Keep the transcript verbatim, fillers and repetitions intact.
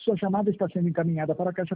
Sua chamada está sendo encaminhada para a caixa